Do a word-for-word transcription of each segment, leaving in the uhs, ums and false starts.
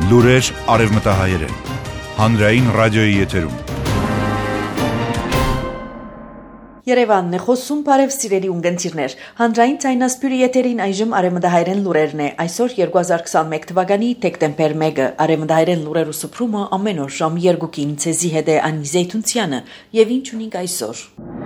Լուրեր արևմտահայերեն, հանրային ռադիոյի եթերում։ Երևանն է խոսում, բարև սիրելի ունգընտիրներ, հանրային ցայնասպյուրի եթերին այժմ արևմտահայերեն լուրերն է, այսօր երկու հազար քսանմեկ թվականի դեկտեմբեր մեկը, արևմտահայերեն լուրերու սփռումը ամեն օր ժամ երկուին ցեզի հետ է Անի Զեյթունցյանը, եւ ինչ ունենք այսօր։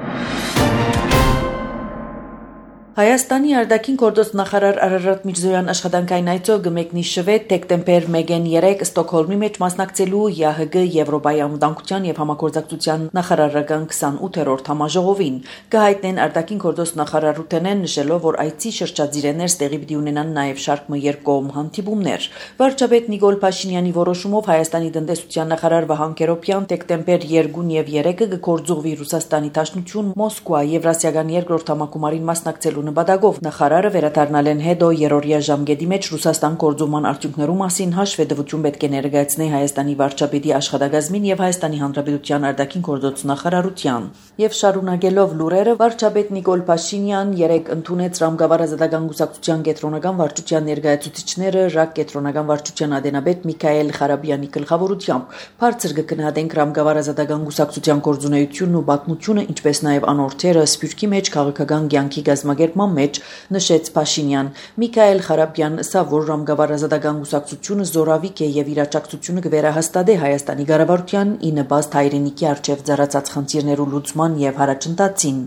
Հայաստանի արտաքին գործոստ նախարար Արարատ Միրզոյան աշխատանքային այցով գմեկնի շվեդ դեկտեմբեր մեկին երեք Ստոկհոլմի մեջ մասնակցելու ԵԱՀԳ Եվրոպայի անվտանգության եւ համագործակցության նախարարական քսանութերորդ համաժողովին։ Կհայտնեն արտաքին գործոստ նախարար Ռութենեն նշելով, որ այցի շրջադիրներ ստեղի պիտի ունենան նաեւ շարք երկկողմ հանդիպումներ։ Վարչապետ Նիկոլ Փաշինյանի որոշումով Հայաստանի տնտեսության նախարար Վահան Կերոբյան դեկտեմբեր երկու եւ երեքը կգործուղվի Ռուսաստանի Դաշնություն Մոսկվա Եվրասիական երկրորդ համագումարին մասնակցելու նպատակով նախարարը վերադառնալ են հետո երրորդյա ժամկետի մեջ Ռուսաստան գործողման արդյունքներու մասին հաշվետվություն պետք է ներկայացնի Հայաստանի վարչապետի աշխատակազմին եւ Հայաստանի Հանրապետության արտաքին գործոց նախարարության։ Եվ շարունակելով լուրերը, վարչապետ Նիկոլ Փաշինյան երեկ ընդունեց Ռամգավառազատական կուսակցության կենտրոնական վարչության ներկայացուցիչները ՌԱԿ կենտրոնական վարչության ադենաբեդ Միքայել Խարաբյանի գլխավորությամբ բարձր կգնահատենք Ռամգավառազատական կուսակցության գործունեությունն ու պատմությունը, ինչպես նաեւ անորթերը Սփյուռքի մեջ քաղաքական կյանքի գազմագերման մեջ նշեց Փաշինյան։ Միքայել Խարաբյան ասա, որ Ռամգավառազատական կուսակցությունը զորավիք է եւ իրաճակցությունը կվերահաստատի Հայաստանի կառավարության ի նպաստ հայրենիքի արչեւ ծառացած խնդիրներու լուծման եւ հարաճընթացին։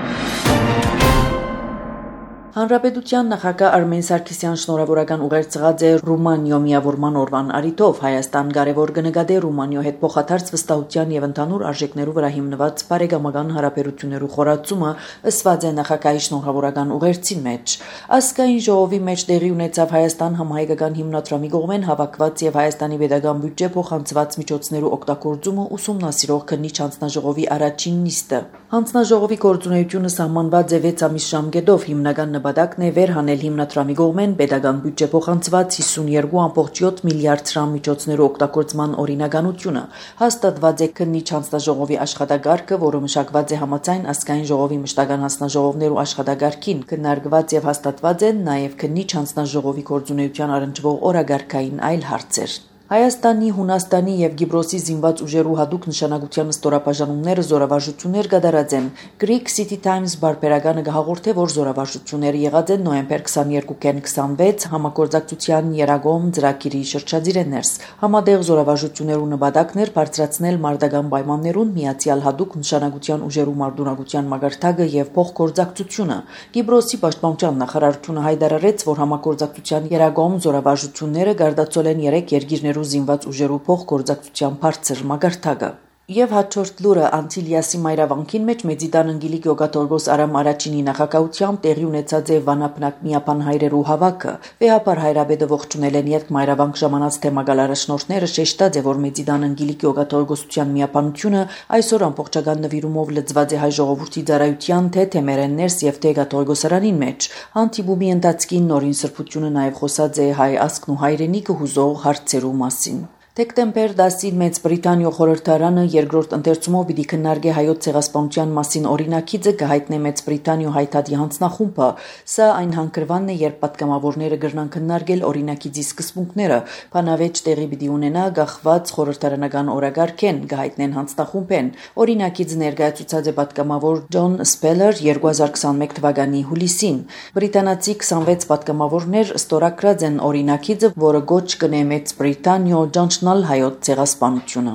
Հանրապետության նախագահ Արմեն Սարգսյան շնորհավորական ուղերձ է Ռումանիո միավորման օրվան առիթով Հայաստան կարևոր կնկատի Ռումանիո հետ փոխադարձ վստահության եւ ընդհանուր արժեքներու վրա հիմնված բարեկամական հարաբերություններու խորացումը ըսված է նախագահի շնորհավորական ուղերձի մեջ։ Ազգային ժողովի մեջ տեղի ունեցավ Հայաստան համահայկական հիմնադրամի կողմեն հավաքված եւ Հայաստանի պետական բյուջե փոխանցված միջոցներու օգտագործումը ուսումնասիրող քննիչ հանձնաժողովի առաջին նիստը։ Հանձնաժողովի գործունեությունը սահմանված է վեց ամիս ժամկետով հիմնական նպատակն է վերհանել հիմնադրամի կողմեն պետական բյուջե փոխանցված հիսունյոթ կόμμα յոթ միլիարդ դրամ միջոցներու օգտագործման օրինականությունը։ Հաստատված է քննիչ հանձնաժողովի աշխատակարգը, որը մշակված է համաձայն ազգային ժողովի մշտական հանձնաժողովներու աշխատակարգին, քննարկված եւ հաստատված են նաեւ քննիչ հանձնաժողովի գործունեության առնչվող օրագարկային այլ հարցեր։ Հայաստանի, Հունաստանի եւ Կիպրոսի զինված ուժերու հատուկ նշանակության ստորաբաժանումները զորավարժություններ կատարած են։ Greek City Times բարբերականը կհաղորդե, որ զորավարժությունները եղած են նոյեմբեր քսաներկուին քսանվեց համագործակցության երագոմ ծրագիրի շրջադիրներս։ Համատեղ զորավարժություններու նպատակն էր բարձրացնել մարտական պայմաններուն միացյալ հատուկ նշանակության ուժերու մարտունակության մակարդակը եւ փոխգործակցությունը։ Կիպրոսի պաշտպանության նախարարությունը հայտարարեց, որ համագործակցության երագոմ զորավարժությունները գարդացել են երեք երկիրներ զինված ուժերու փոխգործակցության բարձր մակարդակը։ Եվ հաջորդ լուրը Անտիլիասի մայրավանքին մեջ Մեծիդան Անգելիկ Գյոգաթորգոս Արամ Արաչինի նախագահությամբ տեղի ունեցած է Վանապնակ միապան հայրերու հավաքը։ Վեհապար հայրաբեդը ողջունել են երբ մայրավանք ժամանած թեմակալ առաջնորդները շեշտած է, որ Մեծիդան Անգելիկ Գյոգաթորգոսության միապանությունը այսօր ամբողջական նվիրումով լծված է հայ ժողովրդի ծառայության թե թեմերեններս եւ թե Գաթորգոսարանին մեջ։ Հանդիպումի ընթացքին նորին սրբությունը նաեւ խոսած է հայ ազգն ու հայրենիքը հուզող հարցերու մասին։ Դեկտեմբեր դասին Մեծ Բրիտանիո խորհրդարանը երկրորդ ընթերցումով պիտի քննարկի հայոց ցեղասպանության մասին օրինակիցը կհայտնի Մեծ Բրիտանիո հայտարարի հանձնախումբը։ Սա այն հանգրվանն է, երբ պատգամավորները կրնան քննարկել օրինակիցի սկզբունքները, բանավեճ տեղի պիտի ունենա գախված խորհրդարանական օրագարկեն, կհայտնեն հանձնախումբեն։ Օրինակիցը ներկայացուցած է պատգամավոր Ջոն Սպելեր երկու հազար քսանմեկ թվականի հուլիսին։ Բրիտանացի քսանվեց պատգամավորներ ստորագրած են օրինակիցը, որը գոչ կնե Մեծ Բրիտանիո հայոց ցեղասպանությունը։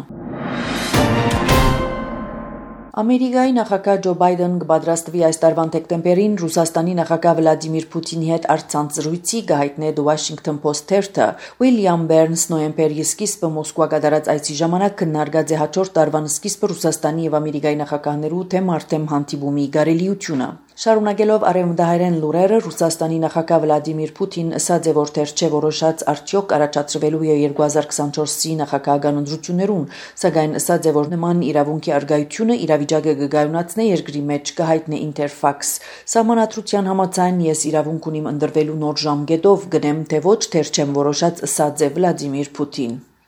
Ամերիկայի նախագահ Ջո Բայդեն կպատրաստվի այս տարվան դեկտեմբերին Ռուսաստանի նախագահ Վլադիմիր Պուտինի հետ առցանց զրույցի կհայտնի The Washington Post թերթը։ Ուիլյամ Բերնս նոյեմբերի սկիզբը Մոսկվա կատարած այցի ժամանակ քննարկած է հաջորդ տարվան սկիզբը Ռուսաստանի եւ Ամերիկայի նախագահներու թեմ արդեմ հանդիպումի կարելիությունը։ Շարունակելով արևմտահայերեն լուրերը, Ռուսաստանի նախագահ Վլադիմիր Պուտին ասաց է, որ թերչե որոշած արդյոք առաջացրվելու է երկու հազար քսանչորսի նախագահական ընտրություններուն, սակայն ասաց է, որ նման իրավունքի արգայությունը իրավիճակը կգայունացնի երկրի մեջ կհայտնի Interfax։ Սահմանադրության համաձայն ես իրավունք ունիմ ընտրվելու նոր ժամկետով գնեմ, թե ոչ թերչեմ որոշած ասաց է Վլադիմիր Պուտին։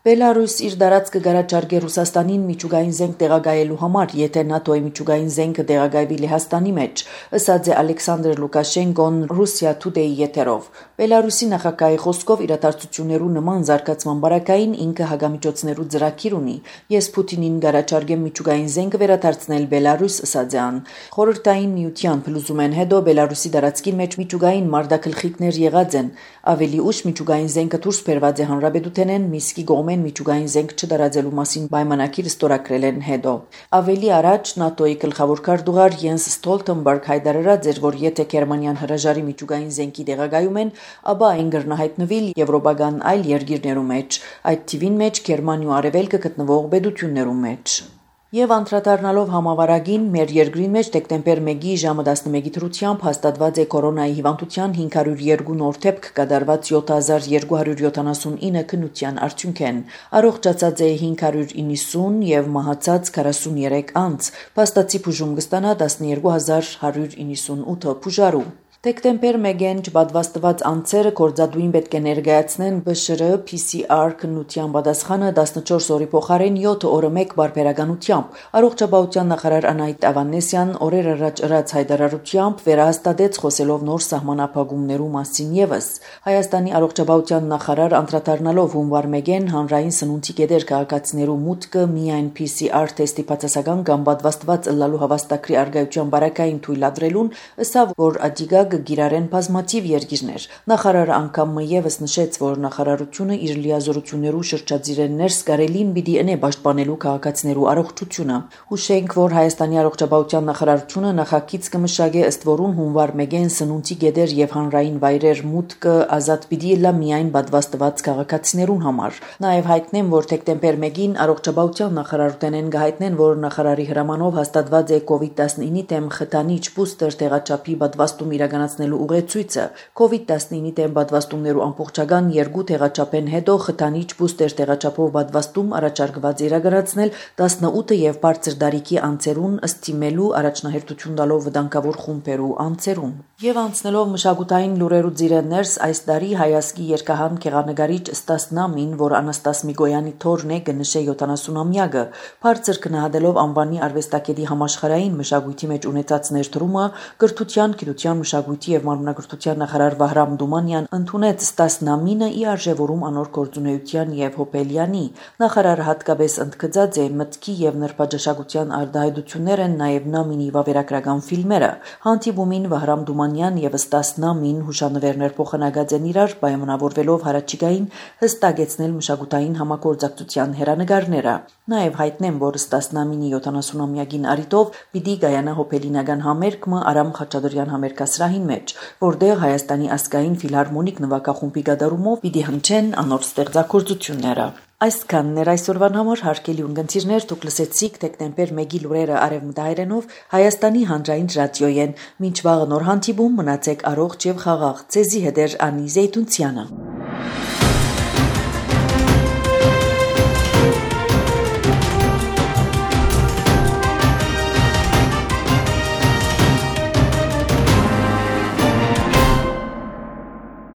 Բելարուս իր դարածքը գարաչարգե Ռուսաստանին միջուկային զենք տեղագայելու համար, եթե ՆԱՏՕ-ի միջուկային զենքը տեղագայվի Լեհաստանի մեջ, ըսած է Ալեքսանդր Լուկաշենկոն Russia Today եթերով։ Բելարուսի նախագահի խոսքով իրադարձություններու նման զարգացման բարակային ինքը հագամիջոցներու ծրագիր ունի։ Ես Պուտինին գարաչարգեմ միջուկային զենքը վերադարձնել Բելարուս, ըսած է ան։ Խորհրդային միության փլուզումեն հետո Բելարուսի դարածքի մեջ միջուկային մարտակլխիկներ եղած են։ Ավելի ուշ միջուկային զենքը դուրս բերված է հանրապետութենեն Միսկի գողմեն միջուկային զենք չդարաձելու մասին պայմանագիր ստորագրել են հետո։ Ավելի առաջ ՆԱՏՕ-ի գլխավոր քարտուղար Յենս Ստոլտենբերգ հայտարարած էր, որ եթե Գերմանիան հրաժարի միջուկային զենքի տեղագայում են, ապա այն կրնահայտնվի եվրոպական այլ երկիրներու մեջ, այդ թիվին մեջ Գերմանիա ու Արևելքը գտնվող պետություններու մեջ։ Եվ անդրադառնալով համավարակին, մեր երկրի մեջ դեկտեմբեր մեկի ժամը տասնմեկի դրությամբ հաստատված է կորոնայի հիվանդության հինգ հարյուր երկու նոր դեպք կատարված յոթ հազար երկու հարյուր յոթանասունինը քննության արդյունքեն։ Առողջացած է հինգ հարյուր իննսուն եւ մահացած քառասուններեք անձ։ Փաստացի բուժում կստանա տասներկու հազար հարյուր իննսունութ բուժարու։ Դեկտեմբեր մեկին չպատվաստված անձերը կորձադուին պետք է ներկայացնեն Բ Շ R P C R քննության պատասխանը տասնչորս օրի փոխարեն յոթ օրը մեկ բարբերականությամբ։ Առողջապահության նախարար Անահիտ Ավանեսյան օրեր առաջ ըրած հայտարարությամբ վերահաստատեց խոսելով նոր սահմանափակումներու մասին եւս։ Հայաստանի առողջապահության նախարար անդրադառնալով հունվար մեկին հանրային սնունդի գետեր քաղաքացիներու մուտքը միայն P C R թեստի բացասական կամ պատվաստված ըլլալու հավաստագրի արգայության բարակային թույլատրելուն ըսավ, որ ադիգա գիրարեն բազմաթիվ երկիրներ։ Նախարարը անգամ եւս նշեց, որ նախարարությունը իր լիազորություններու շրջածիրեն ներս կարելին պիտի ընե պաշտպանելու քաղաքացիներու առողջությունը։ Հուշենք, որ Հայաստանի առողջապահության նախարարությունը նախագիծ կմշակե ըստ որուն հունվար մեկին սնունդի գետեր եւ հանրային վայրեր մուտքը ազատ պիտի լա միայն պատվաստված քաղաքացիներուն համար։ Նաեւ հայտնեմ, որ դեկտեմբեր մեկին առողջապահության նախարարութենեն գահիտնեն, որ նախարարի հրամանով հաստատված է կովիդ տասնինի դեմ խթանիչ բուստեր տեղաչափի պատվաստում իրականացնելու ուղեցույցը։ կովիդ տասնինի դեմ պատվաստումներու ամբողջական երկու տեղաչափեն հետո խթանիչ բուստեր տեղաչափով պատվաստում առաջարկված իրականացնել տասնութ եւ բարձր դարիքի անձերուն ըստիմելու առաջնահերթություն տալով վտանգավոր խումբերու անձերուն։ Եվ անցնելով մշակութային լուրերու ծիրեն ներս, այս տարի հայազգի երկհան գեղանկարիչ Ստաս Նամին, որ Անաստաս Միգոյանի թորն է, կնշե յոթանասունամյակը, բարձր գնահատելով անվանի արվեստագետի համաշխարհային մշակույթի մեջ ունեցած ներդրումը, կրթության, գիտության, մշակույթի եւ մարմնագրթության նախարար Վահրամ Դումանյան ընդունեց Ստաս Նամինը ի արժեվորում անոր գործունեության եւ Հոպելյանի։ Նախարարը հատկապես ընդգծած է մտքի եւ նրբաջաշակության արտահայտություններ են նաեւ Նամինի վավերագրական ֆիլմերը։ Հանդիպումին Վահրամ Դումանյան եւ Ստաս Նամին հուշանվերներ փոխանակած են իրար, պայմանավորվելով հարաճիգային հստակեցնել մշակութային համագործակցության հերանեկարները։ Նաեւ հայտնեմ, որ Ստաս Նամինի յոթանասունամյակին արիտով պիտի գայանա Հոպելինական համերգը Արամ Խաչատրյան համերգասրահին մեջ, որտեղ Հայաստանի ազգային ֆիլհարմոնիկ նվագախումբի գդարումով պիտի հնչեն անոր ստեղծագործությունները։ Այսքանն էր այսօրվան համար հարգելի ունգընտիրներ, դուք լսեցիք դեկտեմբեր մեկի լուրերը արևմտահայերենով Հայաստանի հանրային ռադիոյեն։ Մինչ վաղը նոր հանդիպում, մնացեք առողջ եւ խաղաղ։ Ձեզի հետ էր Անի Զեյթունցյանը։